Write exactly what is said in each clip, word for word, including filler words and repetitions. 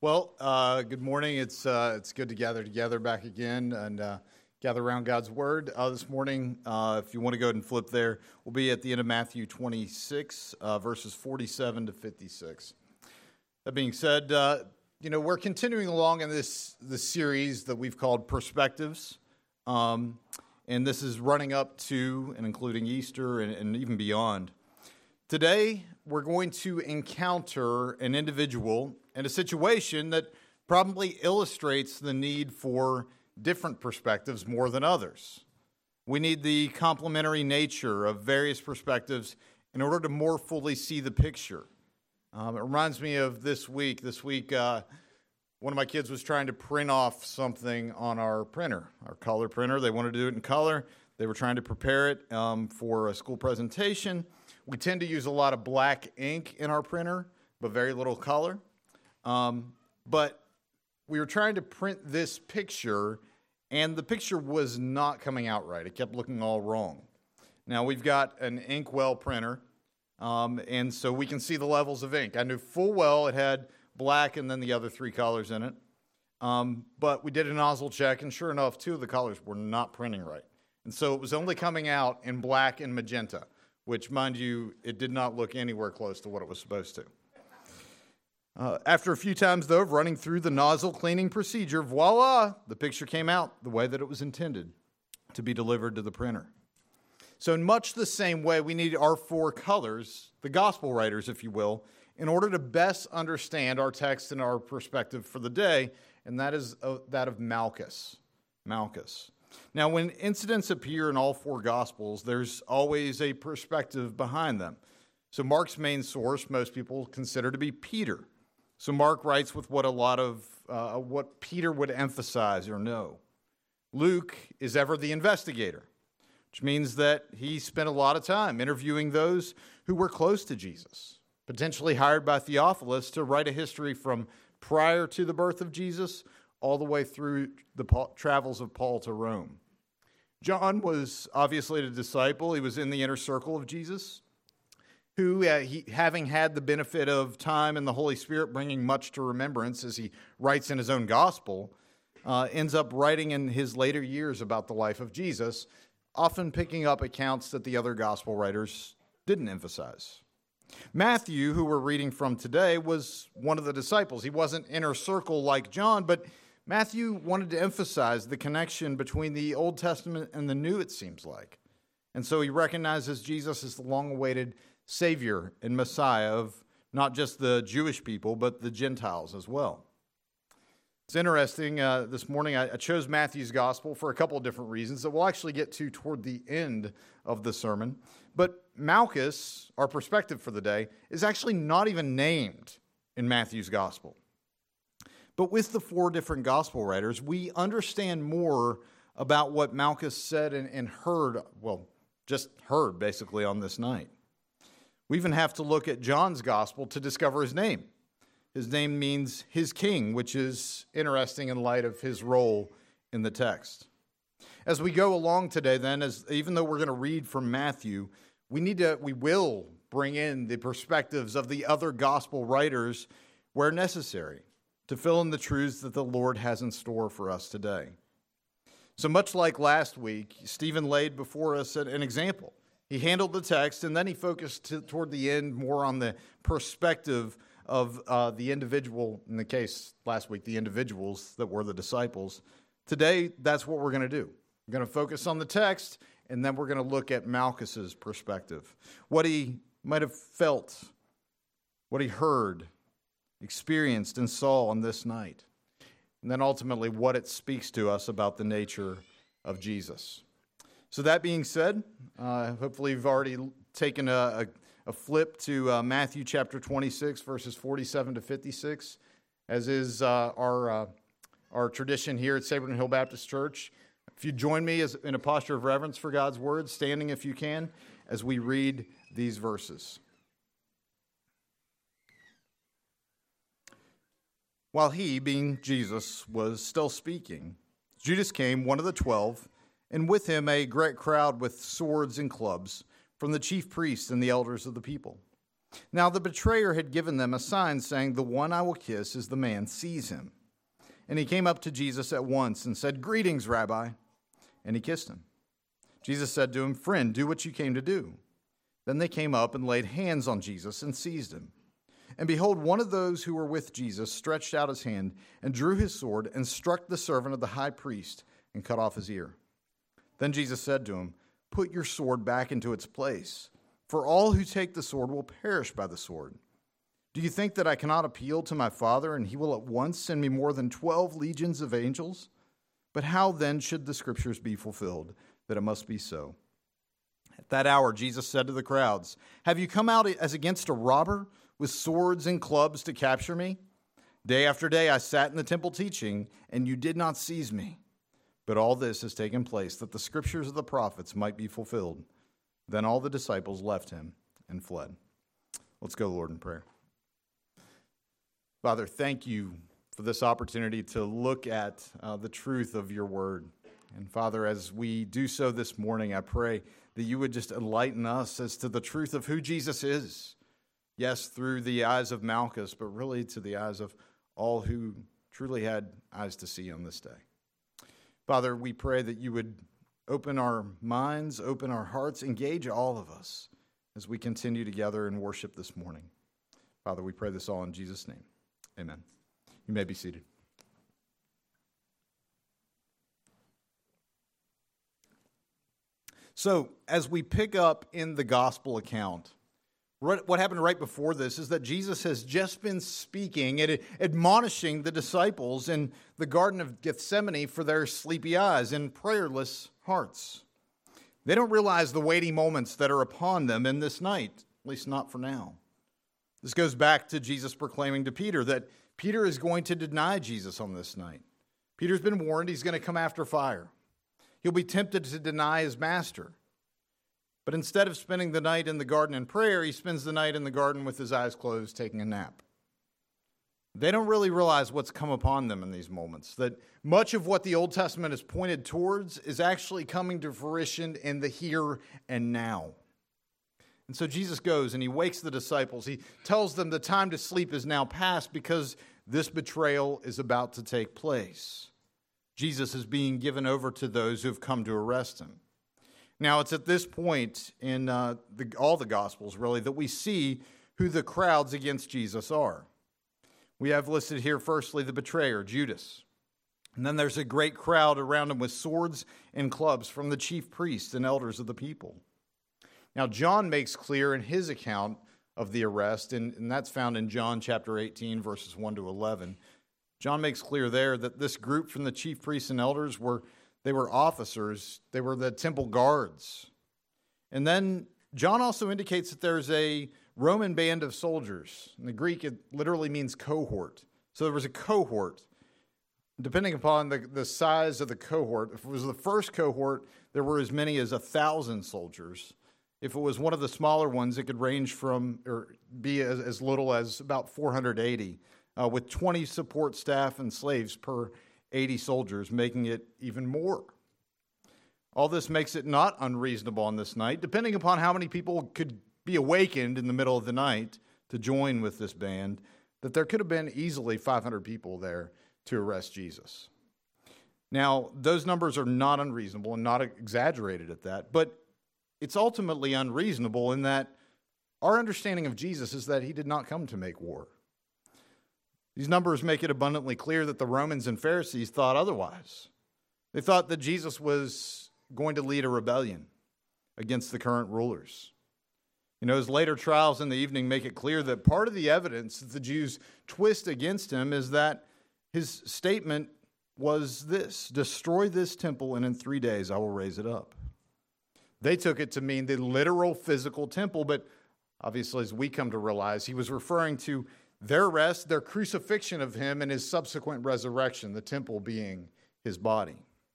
Well, uh, good morning. It's uh, it's good to gather together back again and uh, gather around God's Word. Uh, this morning, uh, if you want to go ahead and flip there, we'll be at the end of Matthew twenty-six, uh, verses forty-seven to fifty-six. That being said, uh, you know, we're continuing along in this, this series that we've called Perspectives. Um, and this is running up to and including Easter and, and even beyond. Today, we're going to encounter an individual and a situation that probably illustrates the need for different perspectives more than others. We need the complementary nature of various perspectives in order to more fully see the picture. Um, it reminds me of this week. This week, uh, one of my kids was trying to print off something on our printer, our color printer. They wanted to do it in color. They were trying to prepare it um, for a school presentation. We tend to use a lot of black ink in our printer, but very little color. Um, but we were trying to print this picture, and the picture was not coming out right. It kept looking all wrong. Now, we've got an Inkwell printer, um, and so we can see the levels of ink. I knew full well it had black and then the other three colors in it. Um, but we did a nozzle check, and sure enough, two of the colors were not printing right. And so it was only coming out in black and magenta, which, mind you, it did not look anywhere close to what it was supposed to. Uh, after a few times, though, of running through the nozzle cleaning procedure, voila, the picture came out the way that it was intended to be delivered to the printer. So in much the same way, we need our four colors, the gospel writers, if you will, in order to best understand our text and our perspective for the day, and that is uh, that of Malchus. Malchus. Now, when incidents appear in all four Gospels, there's always a perspective behind them. So Mark's main source, most people consider to be Peter. So Mark writes with what a lot of, uh, what Peter would emphasize or know. Luke is ever the investigator, which means that he spent a lot of time interviewing those who were close to Jesus, potentially hired by Theophilus to write a history from prior to the birth of Jesus all the way through the travels of Paul to Rome. John was obviously a disciple. He was in the inner circle of Jesus, who, uh, he, having had the benefit of time and the Holy Spirit bringing much to remembrance, as he writes in his own gospel, uh, ends up writing in his later years about the life of Jesus, often picking up accounts that the other gospel writers didn't emphasize. Matthew, who we're reading from today, was one of the disciples. He wasn't inner circle like John, but Matthew wanted to emphasize the connection between the Old Testament and the New, it seems like. And so he recognizes Jesus as the long-awaited Savior and Messiah of not just the Jewish people, but the Gentiles as well. It's interesting, uh, this morning I, I chose Matthew's Gospel for a couple of different reasons that we'll actually get to toward the end of the sermon. But Malchus, our perspective for the day, is actually not even named in Matthew's Gospel. But with the four different gospel writers, we understand more about what Malchus said and, and heard, well, just heard basically on this night. We even have to look at John's gospel to discover his name. His name means his king, which is interesting in light of his role in the text. As we go along today, then, as even though we're going to read from Matthew, we need to, we will bring in the perspectives of the other gospel writers where necessary, to fill in the truths that the Lord has in store for us today. So much like last week, Stephen laid before us an example. He handled the text, and then he focused to, toward the end more on the perspective of uh, the individual, in the case last week, the individuals that were the disciples. Today, that's what we're going to do. We're going to focus on the text, and then we're going to look at Malchus's perspective, what he might have felt, what he heard, experienced and saw on this night. And then ultimately what it speaks to us about the nature of Jesus. So that being said, uh, hopefully you've already taken a, a, a flip to uh, Matthew chapter twenty-six, verses forty-seven to fifty-six, as is uh, our, uh, our tradition here at Saberton Hill Baptist Church. If you join me as, in a posture of reverence for God's word, standing if you can, as we read these verses. While he, being Jesus, was still speaking, Judas came, one of the twelve, and with him a great crowd with swords and clubs from the chief priests and the elders of the people. Now the betrayer had given them a sign, saying, "The one I will kiss is the man, seize him." And he came up to Jesus at once and said, "Greetings, Rabbi." And he kissed him. Jesus said to him, "Friend, do what you came to do." Then they came up and laid hands on Jesus and seized him. And behold, one of those who were with Jesus stretched out his hand and drew his sword and struck the servant of the high priest and cut off his ear. Then Jesus said to him, "Put your sword back into its place, for all who take the sword will perish by the sword. Do you think that I cannot appeal to my Father, and he will at once send me more than twelve legions of angels? But how then should the scriptures be fulfilled, that it must be so?" At that hour Jesus said to the crowds, "Have you come out as against a robber, with swords and clubs to capture me? Day after day I sat in the temple teaching, and you did not seize me. But all this has taken place, that the scriptures of the prophets might be fulfilled." Then all the disciples left him and fled. Let's go, Lord, in prayer. Father, thank you for this opportunity to look at uh, the truth of your word. And Father, as we do so this morning, I pray that you would just enlighten us as to the truth of who Jesus is. Yes, through the eyes of Malchus, but really to the eyes of all who truly had eyes to see on this day. Father, we pray that you would open our minds, open our hearts, engage all of us as we continue together in worship this morning. Father, we pray this all in Jesus' name. Amen. You may be seated. So, as we pick up in the gospel account, what happened right before this is that Jesus has just been speaking and admonishing the disciples in the Garden of Gethsemane for their sleepy eyes and prayerless hearts. They don't realize the weighty moments that are upon them in this night, at least not for now. This goes back to Jesus proclaiming to Peter that Peter is going to deny Jesus on this night. Peter's been warned he's going to come after fire. He'll be tempted to deny his master. But instead of spending the night in the garden in prayer, he spends the night in the garden with his eyes closed, taking a nap. They don't really realize what's come upon them in these moments, that much of what the Old Testament is pointed towards is actually coming to fruition in the here and now. And so Jesus goes and he wakes the disciples. He tells them the time to sleep is now past because this betrayal is about to take place. Jesus is being given over to those who have come to arrest him. Now, it's at this point in uh, the, all the Gospels, really, that we see who the crowds against Jesus are. We have listed here, firstly, the betrayer, Judas. And then there's a great crowd around him with swords and clubs from the chief priests and elders of the people. Now, John makes clear in his account of the arrest, and, and that's found in John chapter eighteen, verses one to eleven. John makes clear there that this group from the chief priests and elders were They were officers. They were the temple guards. And then John also indicates that there's a Roman band of soldiers. In the Greek, it literally means cohort. So there was a cohort. Depending upon the, the size of the cohort, if it was the first cohort, there were as many as a thousand soldiers. If it was one of the smaller ones, it could range from, or be as, as little as about four hundred eighty, uh, with twenty support staff and slaves per eighty soldiers, making it even more. All this makes it not unreasonable on this night, depending upon how many people could be awakened in the middle of the night to join with this band, that there could have been easily five hundred people there to arrest Jesus. Now, those numbers are not unreasonable and not exaggerated at that, but it's ultimately unreasonable in that our understanding of Jesus is that he did not come to make war. These numbers make it abundantly clear that the Romans and Pharisees thought otherwise. They thought that Jesus was going to lead a rebellion against the current rulers. You know, his later trials in the evening make it clear that part of the evidence that the Jews twist against him is that his statement was this: destroy this temple and in three days I will raise it up. They took it to mean the literal physical temple, but obviously, as we come to realize, he was referring to their arrest, their crucifixion of him, and his subsequent resurrection, the temple being his body.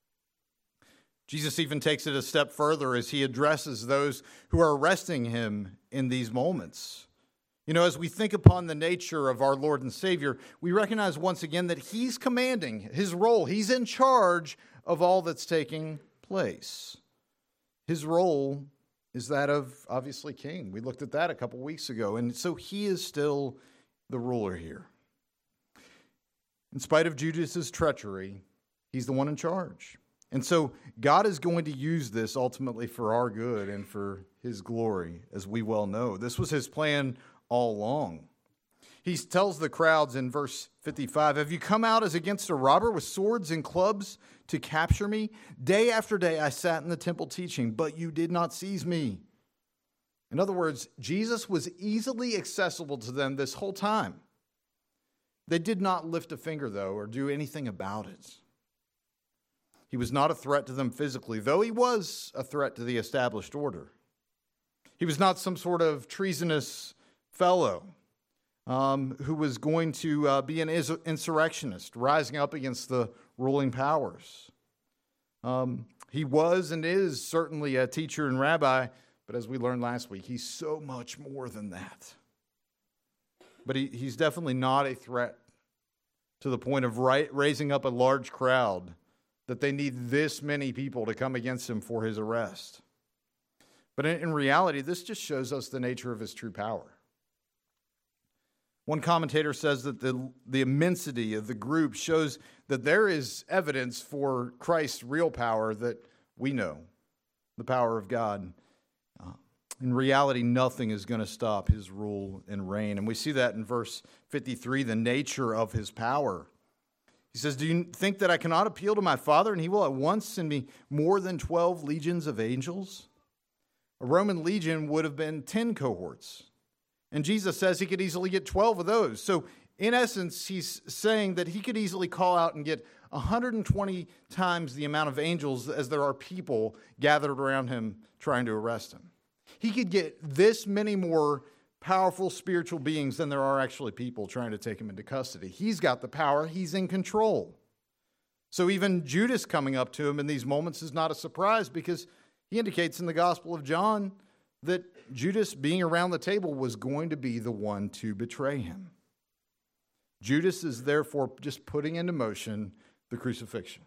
Jesus even takes it a step further as he addresses those who are arresting him in these moments. You know, as we think upon the nature of our Lord and Savior, we recognize once again that he's commanding his role. He's in charge of all that's taking place. His role is that of, obviously, king. We looked at that a couple weeks ago. And so he is still the ruler here. In spite of Judas's treachery, he's the one in charge. And so God is going to use this ultimately for our good and for his glory, as we well know. This was his plan all along. He tells the crowds in verse fifty-five, "Have you come out as against a robber with swords and clubs to capture me? Day after day I sat in the temple teaching, but you did not seize me." In other words, Jesus was easily accessible to them this whole time. They did not lift a finger, though, or do anything about it. He was not a threat to them physically, though he was a threat to the established order. He was not some sort of treasonous fellow um, who was going to uh, be an insurrectionist, rising up against the ruling powers. Um, he was and is certainly a teacher and rabbi, but as we learned last week, he's so much more than that. But he, he's definitely not a threat to the point of right, raising up a large crowd that they need this many people to come against him for his arrest. But in, in reality, this just shows us the nature of his true power. One commentator says that the, the immensity of the group shows that there is evidence for Christ's real power that we know, the power of God. Uh, in reality, nothing is going to stop his rule and reign. And we see that in verse fifty-three, the nature of his power. He says, "Do you think that I cannot appeal to my Father, and he will at once send me more than twelve legions of angels?" A Roman legion would have been ten cohorts. And Jesus says he could easily get twelve of those. So in essence, he's saying that he could easily call out and get one hundred twenty times the amount of angels as there are people gathered around him trying to arrest him. He could get this many more powerful spiritual beings than there are actually people trying to take him into custody. He's got the power. He's in control. So even Judas coming up to him in these moments is not a surprise, because he indicates in the Gospel of John that Judas, being around the table, was going to be the one to betray him. Judas is therefore just putting into motion the crucifixion.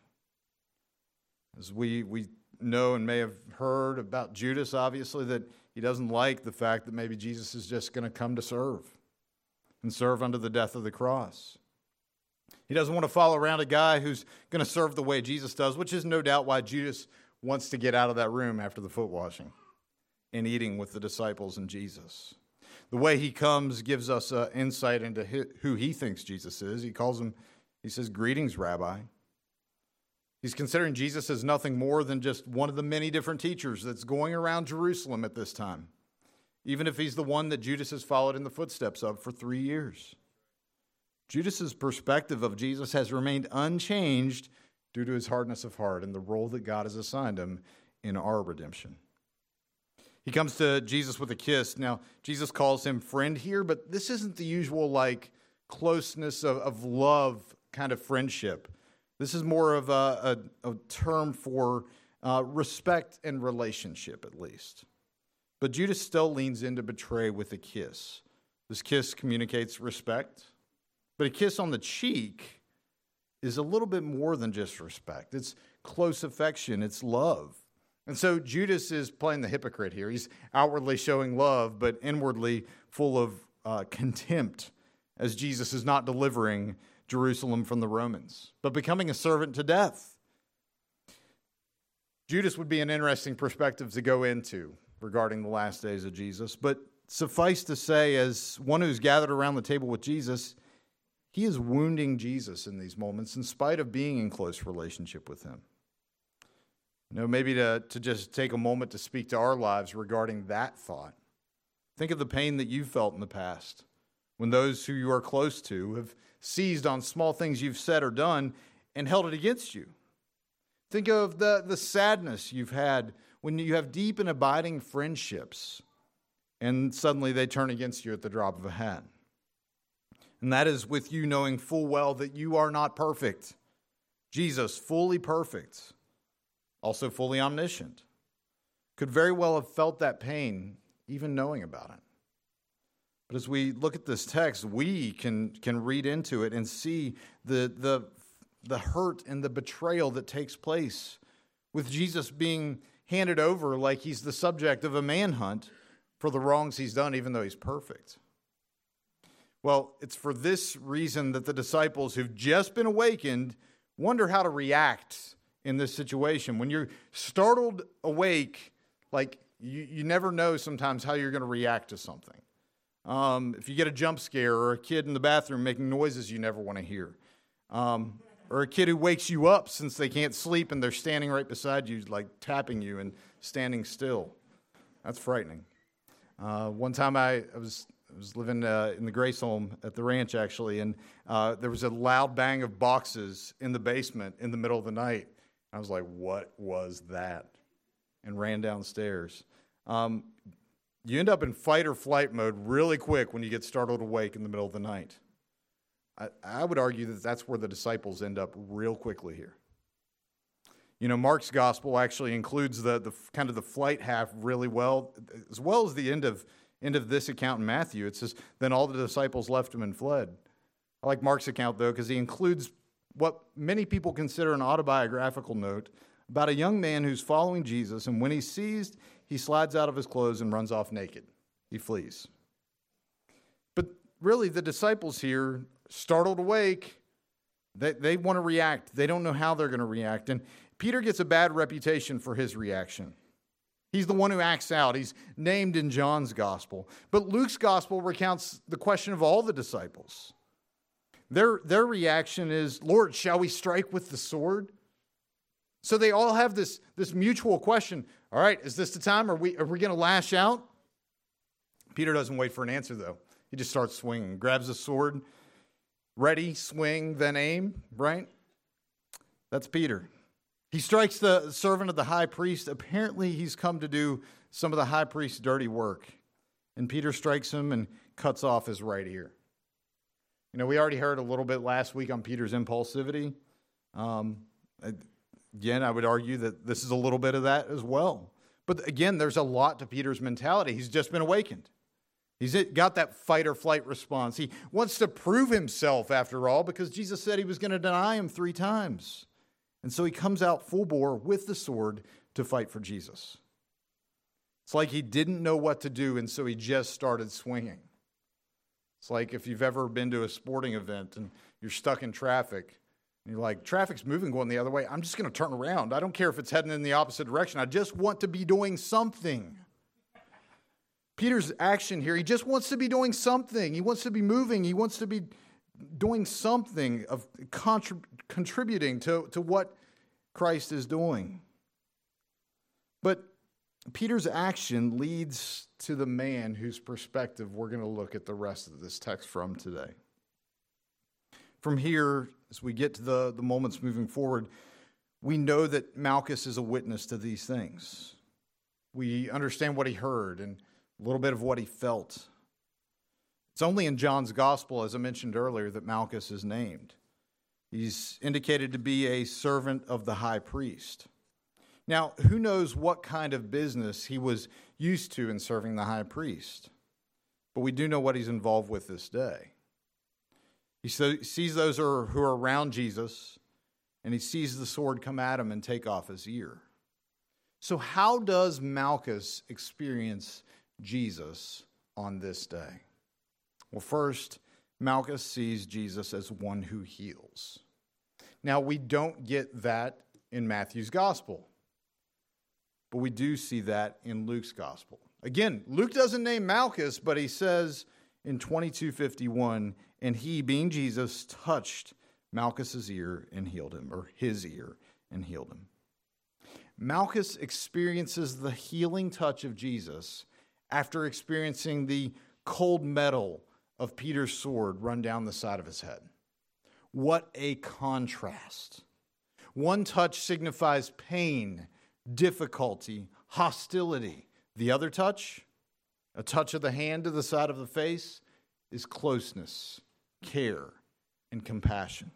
As we, we know and may have heard about Judas, obviously, that he doesn't like the fact that maybe Jesus is just going to come to serve and serve unto the death of the cross. He doesn't want to follow around a guy who's going to serve the way Jesus does, which is no doubt why Judas wants to get out of that room after the foot washing and eating with the disciples and Jesus. The way he comes gives us uh, insight into who he thinks Jesus is. He calls him, he says, "Greetings, Rabbi." He's considering Jesus as nothing more than just one of the many different teachers that's going around Jerusalem at this time, even if he's the one that Judas has followed in the footsteps of for three years. Judas's perspective of Jesus has remained unchanged due to his hardness of heart and the role that God has assigned him in our redemption. He comes to Jesus with a kiss. Now, Jesus calls him friend here, but this isn't the usual like closeness of, of love kind of friendship. This is more of a, a, a term for uh, respect and relationship, at least. But Judas still leans in to betray with a kiss. This kiss communicates respect, but a kiss on the cheek is a little bit more than just respect. It's close affection. It's love. And so Judas is playing the hypocrite here. He's outwardly showing love, but inwardly full of uh, contempt, as Jesus is not delivering Jerusalem from the Romans, but becoming a servant to death. Judas would be an interesting perspective to go into regarding the last days of Jesus, but suffice to say, as one who's gathered around the table with Jesus, he is wounding Jesus in these moments in spite of being in close relationship with him. You know, maybe to, to just take a moment to speak to our lives regarding that thought. Think of the pain that you've felt in the past when those who you are close to have seized on small things you've said or done and held it against you. Think of the, the sadness you've had when you have deep and abiding friendships and suddenly they turn against you at the drop of a hat. And that is with you knowing full well that you are not perfect. Jesus, fully perfect, also fully omniscient, could very well have felt that pain even knowing about it. But as we look at this text, we can, can read into it and see the, the, the hurt and the betrayal that takes place with Jesus being handed over like he's the subject of a manhunt for the wrongs he's done, even though he's perfect. Well, it's for this reason that the disciples who've just been awakened wonder how to react in this situation. When you're startled awake, like you, you never know sometimes how you're going to react to something. Um, if you get a jump scare or a kid in the bathroom making noises you never want to hear, um, or a kid who wakes you up since they can't sleep and they're standing right beside you, like tapping you and standing still. That's frightening. Uh, one time I, I was I was living uh, in the Grace home at the ranch, actually, and uh, there was a loud bang of boxes in the basement in the middle of the night. I was like, what was that? And ran downstairs. Um, you end up in fight or flight mode really quick when you get startled awake in the middle of the night. I, I would argue that that's where the disciples end up real quickly here. You know, Mark's gospel actually includes the, the kind of the flight half really well, as well as the end of end of this account in Matthew. It says, then all the disciples left him and fled. I like Mark's account, though, because he includes what many people consider an autobiographical note about a young man who's following Jesus, and when he's seized, he slides out of his clothes and runs off naked. He flees. But really, the disciples here, startled awake, they, they want to react. They don't know how they're going to react. And Peter gets a bad reputation for his reaction. He's the one who acts out. He's named in John's gospel. But Luke's gospel recounts the question of all the disciples. Their, their reaction is, Lord, shall we strike with the sword? So they all have this, this mutual question. All right, is this the time? Are we, are we going to lash out? Peter doesn't wait for an answer, though. He just starts swinging, grabs a sword, ready, swing, then aim, right? That's Peter. He strikes the servant of the high priest. Apparently, he's come to do some of the high priest's dirty work. And Peter strikes him and cuts off his right ear. You know, we already heard a little bit last week on Peter's impulsivity. Um, again, I would argue that this is a little bit of that as well. But again, there's a lot to Peter's mentality. He's just been awakened. He's got that fight or flight response. He wants to prove himself, after all, because Jesus said he was going to deny him three times. And so he comes out full bore with the sword to fight for Jesus. It's like he didn't know what to do, and so he just started swinging. It's like if you've ever been to a sporting event and you're stuck in traffic, and you're like, traffic's moving going the other way. I'm just going to turn around. I don't care if it's heading in the opposite direction. I just want to be doing something. Peter's action here, he just wants to be doing something. He wants to be moving. He wants to be doing something of contrib- contributing to, to what Christ is doing. But Peter's action leads to the man whose perspective we're going to look at the rest of this text from today. From here, as we get to the, the moments moving forward, we know that Malchus is a witness to these things. We understand what he heard and a little bit of what he felt. It's only in John's gospel, as I mentioned earlier, that Malchus is named. He's indicated to be a servant of the high priest. Now, who knows what kind of business he was used to in serving the high priest? But we do know what he's involved with this day. He sees those who are, who are around Jesus, and he sees the sword come at him and take off his ear. So how does Malchus experience Jesus on this day? Well, first, Malchus sees Jesus as one who heals. Now, we don't get that in Matthew's gospel, but we do see that in Luke's gospel. Again, Luke doesn't name Malchus, but he says in twenty-two fifty-one, and he, being Jesus, touched Malchus's ear and healed him, or his ear and healed him. Malchus experiences the healing touch of Jesus after experiencing the cold metal of Peter's sword run down the side of his head. What a contrast. One touch signifies pain, difficulty, hostility. The other touch, a touch of the hand to the side of the face, is closeness, care, and compassion.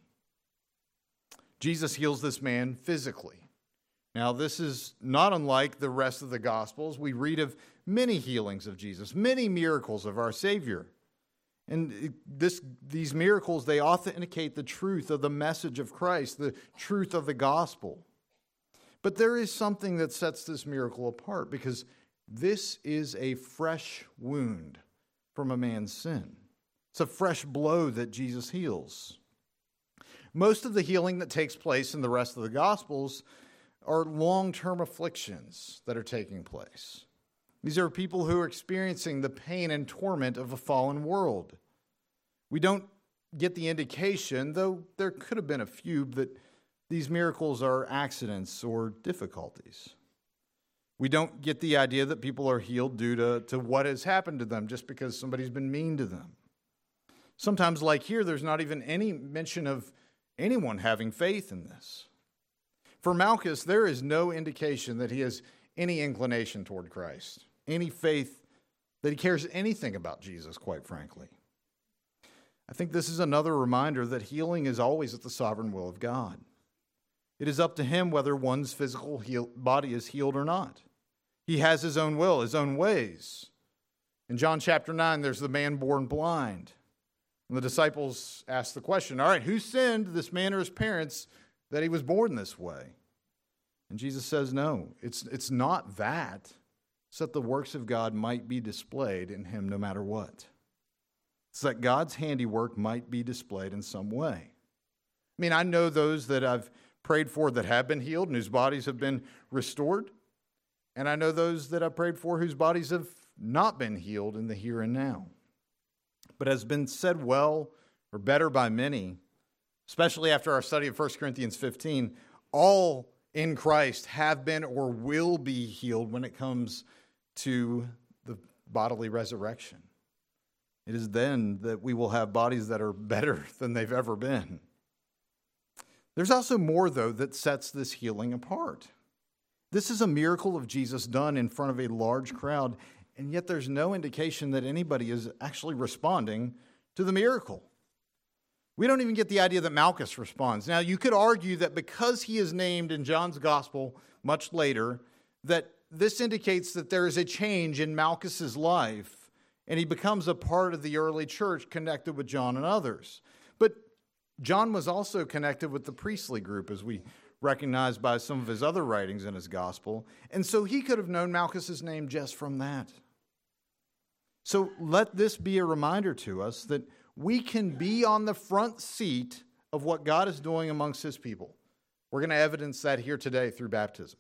Jesus heals this man physically. Now, this is not unlike the rest of the Gospels. We read of many healings of Jesus, many miracles of our Savior. And this, these miracles, they authenticate the truth of the message of Christ, the truth of the gospel. But there is something that sets this miracle apart, because this is a fresh wound from a man's sin. It's a fresh blow that Jesus heals. Most of the healing that takes place in the rest of the Gospels are long-term afflictions that are taking place. These are people who are experiencing the pain and torment of a fallen world. We don't get the indication, though there could have been a few, that these miracles are accidents or difficulties. We don't get the idea that people are healed due to, to what has happened to them just because somebody's been mean to them. Sometimes, like here, there's not even any mention of anyone having faith in this. For Malchus, there is no indication that he has any inclination toward Christ, any faith that he cares anything about Jesus, quite frankly. I think this is another reminder that healing is always at the sovereign will of God. It is up to him whether one's physical heal- body is healed or not. He has his own will, his own ways. In John chapter nine, there's the man born blind. And the disciples ask the question, all right, who sinned, this man or his parents, that he was born this way? And Jesus says, no, it's, it's not that. It's that the works of God might be displayed in him no matter what. It's that God's handiwork might be displayed in some way. I mean, I know those that I've prayed for that have been healed and whose bodies have been restored. And I know those that I've prayed for whose bodies have not been healed in the here and now. But as has been said well or better by many, especially after our study of First Corinthians fifteen, all in Christ have been or will be healed when it comes to the bodily resurrection. It is then that we will have bodies that are better than they've ever been. There's also more, though, that sets this healing apart. This is a miracle of Jesus done in front of a large crowd, and yet there's no indication that anybody is actually responding to the miracle. We don't even get the idea that Malchus responds. Now, you could argue that because he is named in John's gospel much later, that this indicates that there is a change in Malchus's life, and he becomes a part of the early church connected with John and others. But John was also connected with the priestly group, as we recognize by some of his other writings in his gospel, and so he could have known Malchus's name just from that. So let this be a reminder to us that we can be on the front seat of what God is doing amongst his people. We're going to evidence that here today through baptism.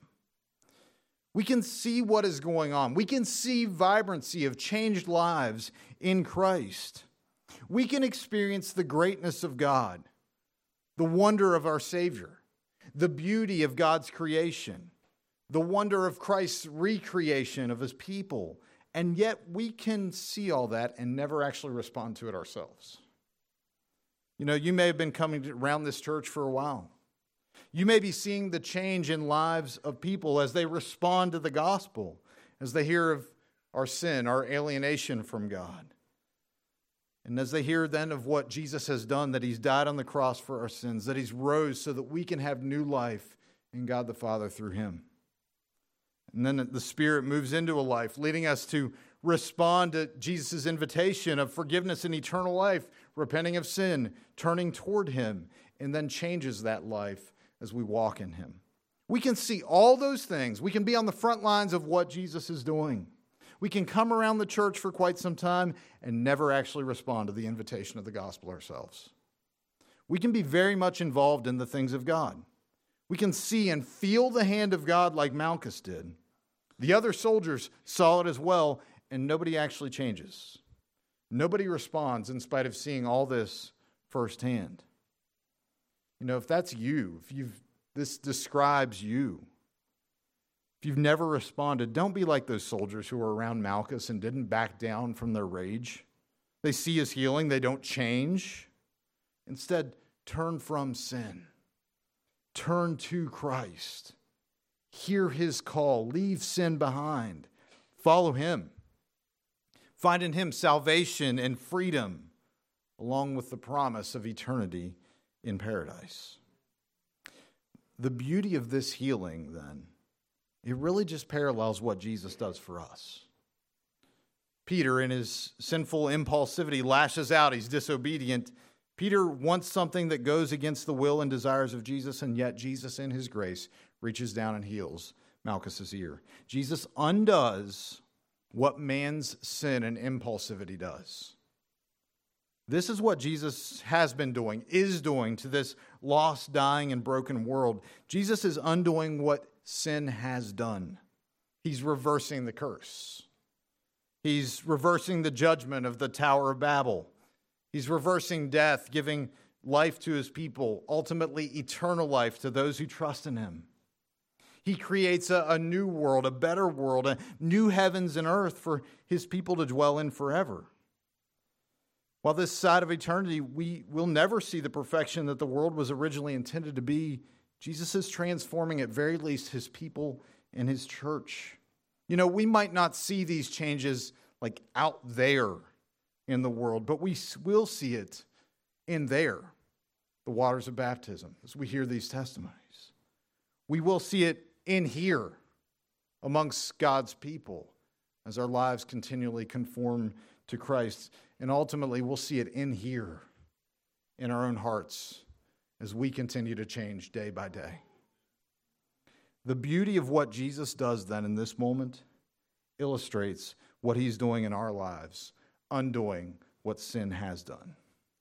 We can see what is going on. We can see vibrancy of changed lives in Christ. We can experience the greatness of God, the wonder of our Savior, the beauty of God's creation, the wonder of Christ's recreation of his people. And yet we can see all that and never actually respond to it ourselves. You know, you may have been coming around this church for a while. You may be seeing the change in lives of people as they respond to the gospel, as they hear of our sin, our alienation from God. And as they hear then of what Jesus has done, that he's died on the cross for our sins, that he's rose so that we can have new life in God the Father through him. And then the Spirit moves into a life, leading us to respond to Jesus' invitation of forgiveness and eternal life, repenting of sin, turning toward him, and then changes that life as we walk in him. We can see all those things. We can be on the front lines of what Jesus is doing. We can come around the church for quite some time and never actually respond to the invitation of the gospel ourselves. We can be very much involved in the things of God. We can see and feel the hand of God like Malchus did. The other soldiers saw it as well, and nobody actually changes. Nobody responds in spite of seeing all this firsthand. You know, if that's you, if you've this describes you, if you've never responded, don't be like those soldiers who were around Malchus and didn't back down from their rage. They see his healing, they don't change. Instead, turn from sin. Turn to Christ. Hear his call. Leave sin behind. Follow him. Find in him salvation and freedom, along with the promise of eternity in paradise. The beauty of this healing, then, it really just parallels what Jesus does for us. Peter, in his sinful impulsivity, lashes out. He's disobedient. Peter wants something that goes against the will and desires of Jesus, and yet Jesus, in his grace, reaches down and heals Malchus's ear. Jesus undoes what man's sin and impulsivity does. This is what Jesus has been doing, is doing to this lost, dying, and broken world. Jesus is undoing what sin has done. He's reversing the curse. He's reversing the judgment of the Tower of Babel. He's reversing death, giving life to his people, ultimately eternal life to those who trust in him. He creates a, a new world, a better world, a new heavens and earth for his people to dwell in forever. While this side of eternity, we will never see the perfection that the world was originally intended to be, Jesus is transforming at very least his people and his church. You know, we might not see these changes like out there in the world, but we will see it in there, the waters of baptism, as we hear these testimonies. We will see it in here amongst God's people as our lives continually conform to Christ. And ultimately, we'll see it in here in our own hearts as we continue to change day by day. The beauty of what Jesus does then in this moment illustrates what he's doing in our lives, undoing what sin has done.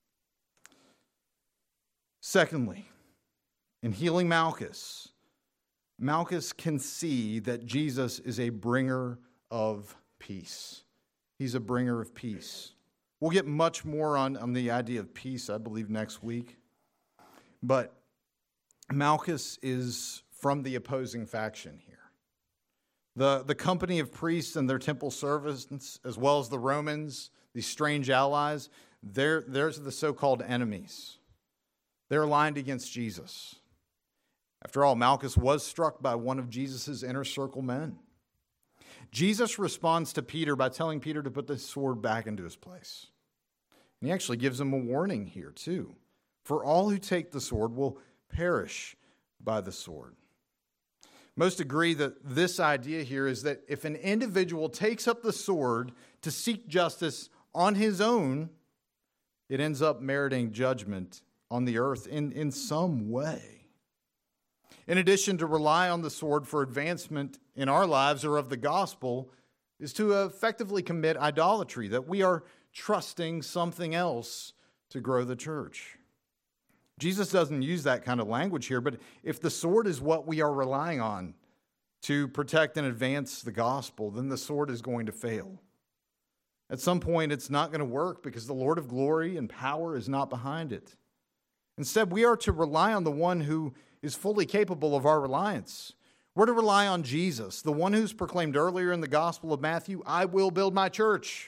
Secondly, in healing Malchus, Malchus can see that Jesus is a bringer of peace. He's a bringer of peace. We'll get much more on, on the idea of peace, I believe, next week. But Malchus is from the opposing faction here. The, the company of priests and their temple servants, as well as the Romans, these strange allies, they're, they're the so-called enemies. They're aligned against Jesus. After all, Malchus was struck by one of Jesus' inner circle men. Jesus responds to Peter by telling Peter to put the sword back into his place. And he actually gives him a warning here, too. For all who take the sword will perish by the sword. Most agree that this idea here is that if an individual takes up the sword to seek justice on his own, it ends up meriting judgment on the earth in, in some way. In addition, to rely on the sword for advancement in our lives or of the gospel is to effectively commit idolatry, that we are trusting something else to grow the church. Jesus doesn't use that kind of language here, but if the sword is what we are relying on to protect and advance the gospel, then the sword is going to fail. At some point, it's not going to work because the Lord of glory and power is not behind it. Instead, we are to rely on the one who is fully capable of our reliance. We're to rely on Jesus, the one who's proclaimed earlier in the Gospel of Matthew, I will build my church.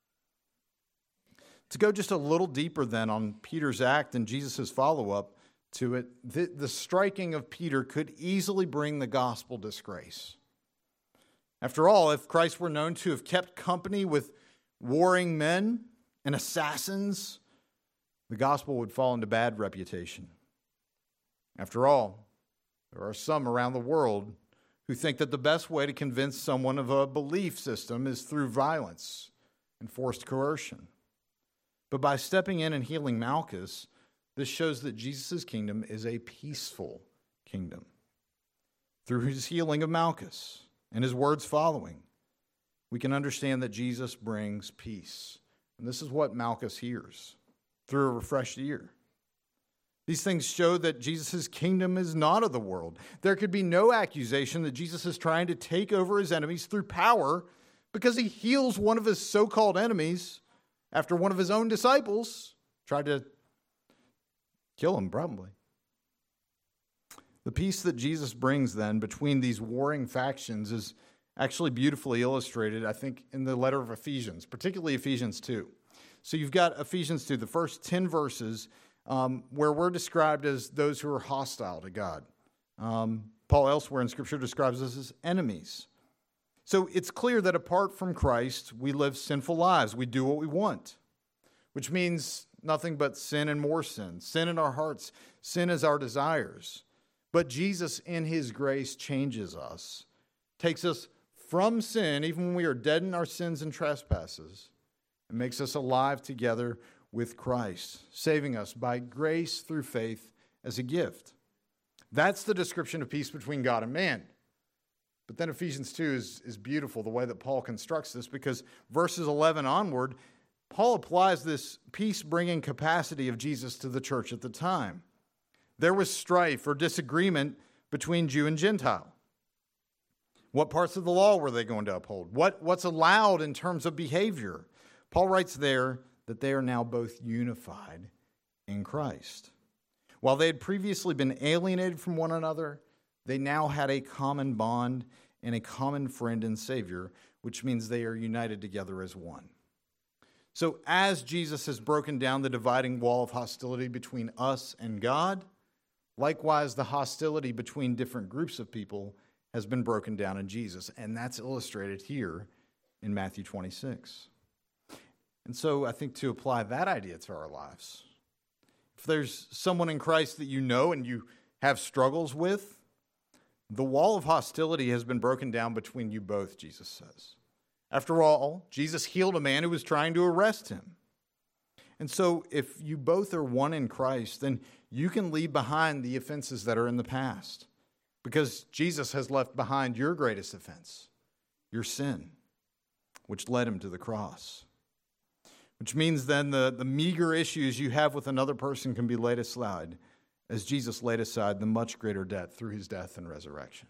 To go just a little deeper then on Peter's act and Jesus' follow-up to it, the, the striking of Peter could easily bring the gospel disgrace. After all, if Christ were known to have kept company with warring men and assassins, the gospel would fall into bad reputation. After all, there are some around the world who think that the best way to convince someone of a belief system is through violence and forced coercion. But by stepping in and healing Malchus, this shows that Jesus' kingdom is a peaceful kingdom. Through his healing of Malchus and his words following, we can understand that Jesus brings peace. And this is what Malchus hears through a refreshed ear. These things show that Jesus' kingdom is not of the world. There could be no accusation that Jesus is trying to take over his enemies through power because he heals one of his so-called enemies after one of his own disciples tried to kill him, probably. The peace that Jesus brings then between these warring factions is actually beautifully illustrated, I think, in the letter of Ephesians, particularly Ephesians two. So you've got Ephesians two, the first ten verses, um, where we're described as those who are hostile to God. Um, Paul elsewhere in Scripture describes us as enemies. So it's clear that apart from Christ, we live sinful lives. We do what we want, which means nothing but sin and more sin. Sin in our hearts, sin is our desires. But Jesus, in his grace, changes us, takes us from sin, even when we are dead in our sins and trespasses, and makes us alive together with Christ, saving us by grace through faith as a gift. That's the description of peace between God and man. But then Ephesians two is, is beautiful, the way that Paul constructs this, because verses eleven onward, Paul applies this peace-bringing capacity of Jesus to the church at the time. There was strife or disagreement between Jew and Gentile. What parts of the law were they going to uphold? What, what's allowed in terms of behavior? Paul writes there that they are now both unified in Christ. While they had previously been alienated from one another, they now had a common bond and a common friend and Savior, which means they are united together as one. So as Jesus has broken down the dividing wall of hostility between us and God, likewise the hostility between different groups of people has been broken down in Jesus. And that's illustrated here in Matthew twenty-six. And so I think to apply that idea to our lives, if there's someone in Christ that you know and you have struggles with, the wall of hostility has been broken down between you both, Jesus says. After all, Jesus healed a man who was trying to arrest him. And so if you both are one in Christ, then you can leave behind the offenses that are in the past, because Jesus has left behind your greatest offense, your sin, which led him to the cross. Which means then the, the meager issues you have with another person can be laid aside, as Jesus laid aside the much greater debt through his death and resurrection.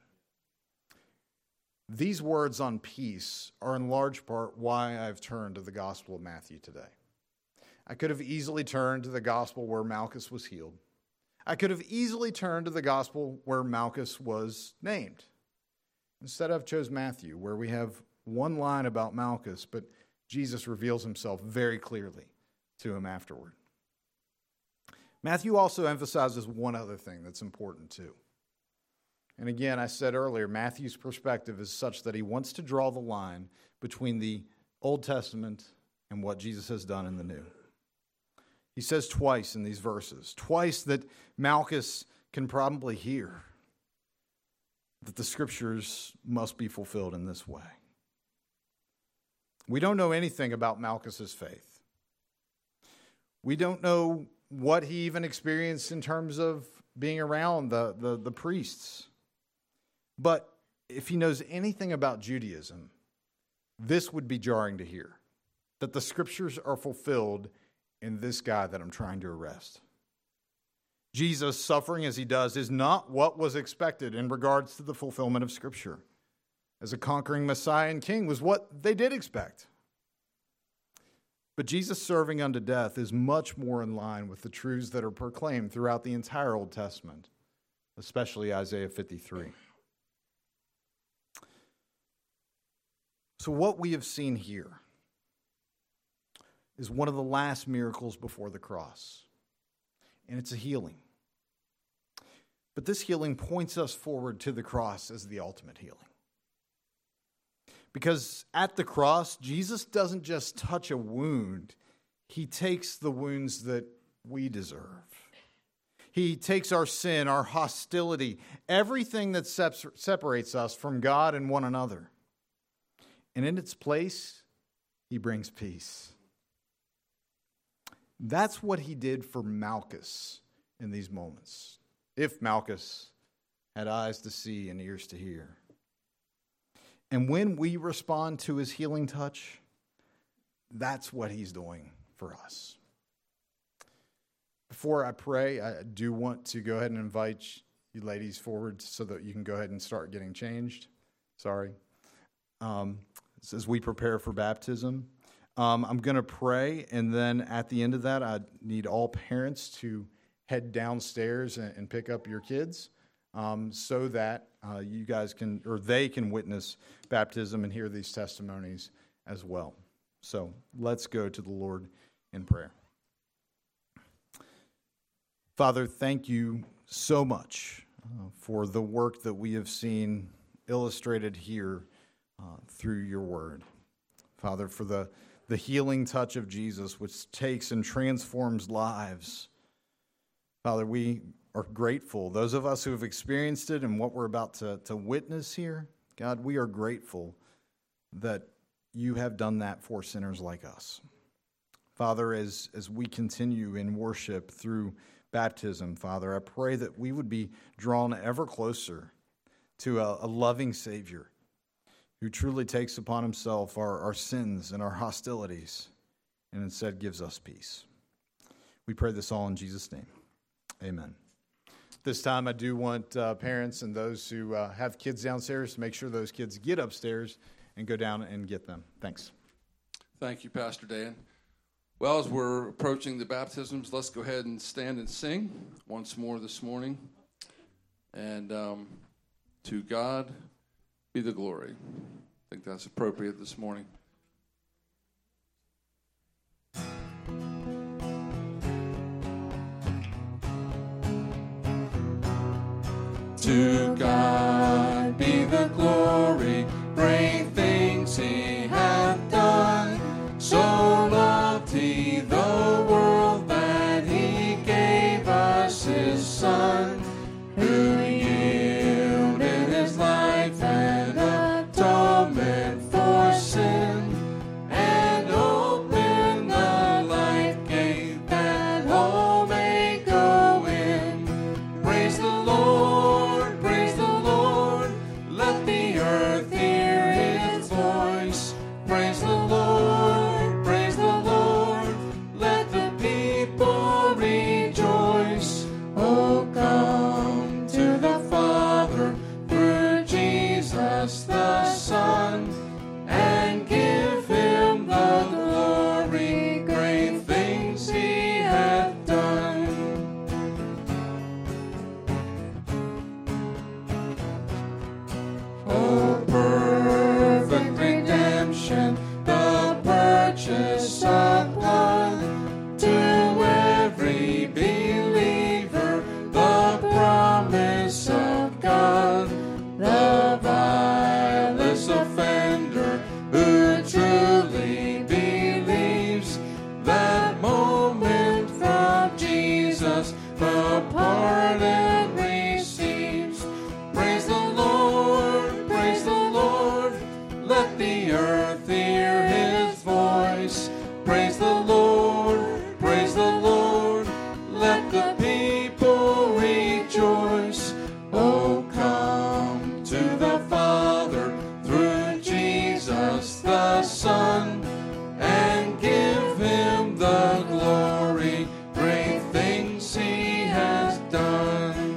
These words on peace are in large part why I've turned to the Gospel of Matthew today. I could have easily turned to the Gospel where Malchus was healed. I could have easily turned to the Gospel where Malchus was named. Instead, I've chose Matthew, where we have one line about Malchus, but Jesus reveals himself very clearly to him afterward. Matthew also emphasizes one other thing that's important too. And again, I said earlier, Matthew's perspective is such that he wants to draw the line between the Old Testament and what Jesus has done in the New. He says twice in these verses, twice that Malchus can probably hear, that the scriptures must be fulfilled in this way. We don't know anything about Malchus's faith. We don't know what he even experienced in terms of being around the, the, the priests. But if he knows anything about Judaism, this would be jarring to hear, that the scriptures are fulfilled in this guy that I'm trying to arrest. Jesus, suffering as he does, is not what was expected in regards to the fulfillment of Scripture. As a conquering Messiah and King was what they did expect. But Jesus serving unto death is much more in line with the truths that are proclaimed throughout the entire Old Testament, especially Isaiah fifty-three. So what we have seen here is one of the last miracles before the cross, and it's a healing. But this healing points us forward to the cross as the ultimate healing. Because at the cross, Jesus doesn't just touch a wound. He takes the wounds that we deserve. He takes our sin, our hostility, everything that separates us from God and one another. And in its place, he brings peace. That's what he did for Malchus in these moments. If Malchus had eyes to see and ears to hear. And when we respond to his healing touch, that's what he's doing for us. Before I pray, I do want to go ahead and invite you ladies forward so that you can go ahead and start getting changed. Sorry. Um, as we prepare for baptism, um, I'm going to pray, and then at the end of that, I need all parents to head downstairs and, and pick up your kids. Um, so that uh, you guys can, or they can witness baptism and hear these testimonies as well. So let's go to the Lord in prayer. Father, thank you so much uh, for the work that we have seen illustrated here uh, through your word. Father, for the, the healing touch of Jesus, which takes and transforms lives. Father, we are grateful. Those of us who have experienced it and what we're about to, to witness here, God, we are grateful that you have done that for sinners like us. Father, as, as we continue in worship through baptism, Father. I pray that we would be drawn ever closer to a, a loving Savior who truly takes upon himself our, our sins and our hostilities and instead gives us peace. We pray this all in Jesus' name. Amen. This time I do want uh, parents and those who uh, have kids downstairs to make sure those kids get upstairs and go down and get them. Thanks. Thank you, Pastor Dan. Well, as we're approaching the baptisms, let's go ahead and stand and sing once more this morning. And um, to God be the glory. I think that's appropriate this morning. To God be the glory, great things he hath done. So loved he the world that he gave us his Son, who yielded his life and atonement for sin, and opened the life gate that all may go in. Praise the Lord, praise the Lord, let the earth hear his voice. Praise the Lord, praise the Lord, let the people rejoice. Oh, come to the Father through Jesus the Son, and give him the glory, great things he hath done. Oh, perfect redemption, the purchase of blood, to every believer, the promise of God, the vilest offender who truly believes, that moment from Jesus the pardon receives. Praise the Lord, praise the Lord, let the earth hear his voice. Praise the Lord, praise the Lord, let the people rejoice. Oh, come to the Father through Jesus the Son, and give him the glory, great things he has done.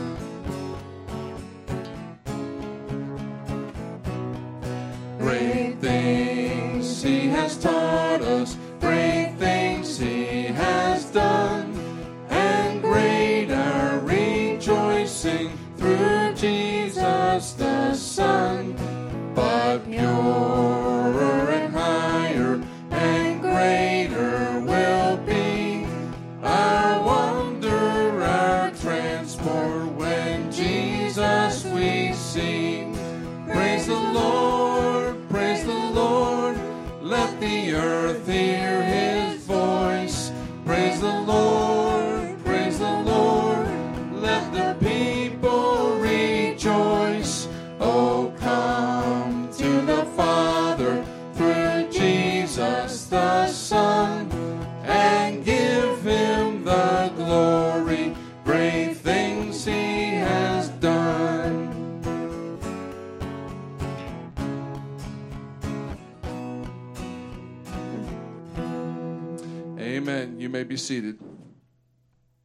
Great things he has taught us, great things he has done, and great our rejoicing through Jesus the Son. But purer and higher and greater will be our wonder, our transport, when Jesus we see. Praise the Lord, praise the Lord, let the earth hear his voice. Praise the Lord, praise the Lord, let the people rejoice. Oh, come to the Father through Jesus the Son, and give him the glory, great things he has done. Amen. You may be seated.